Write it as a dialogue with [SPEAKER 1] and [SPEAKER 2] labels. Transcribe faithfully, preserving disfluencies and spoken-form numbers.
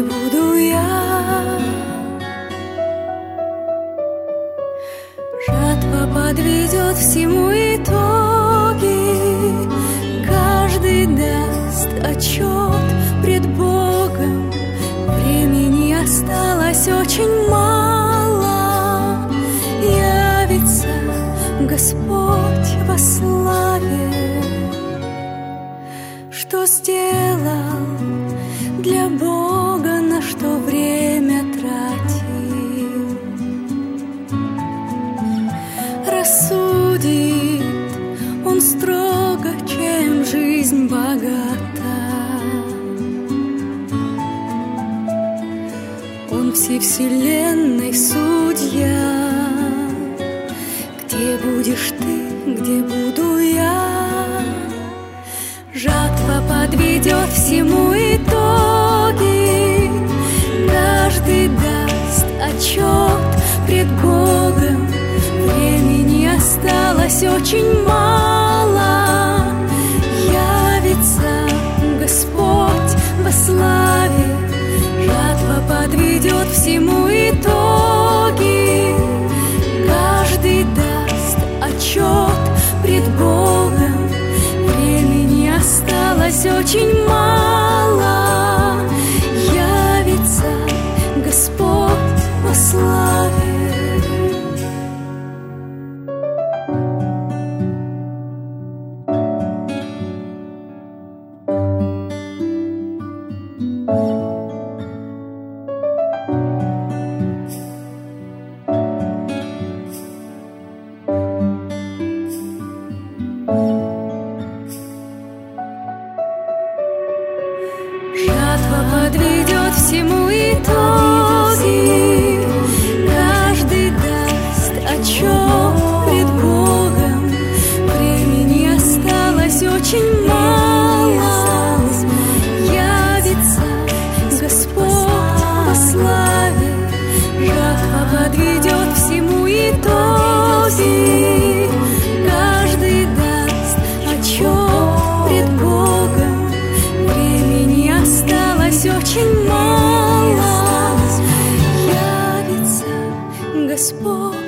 [SPEAKER 1] буду я. Жатва подведет всему итоги, каждый даст отчет пред Богом. Времени осталось очень мало, явится Господь во славе. Что сделал для Бога, на что время тратил? Рассудит Он строго, чем жизнь богата. Он всей вселенной судья. Где будешь ты, где буду я? Жатва подведет всему итоги, каждый даст отчет пред Богом. Времени осталось очень мало, явится Господь во славе. Жатва подведет всему итоги, каждый даст отчет пред Богом. Времени осталось очень мало, явится Господь во славе. Жатва подведет всему итоги, каждый даст отчет пред Богом. Времени осталось очень мало, явится Господь во славе. Жатва подведет всему итоги, каждый даст отчет пред Богом. Времени осталось очень мало, явится Господь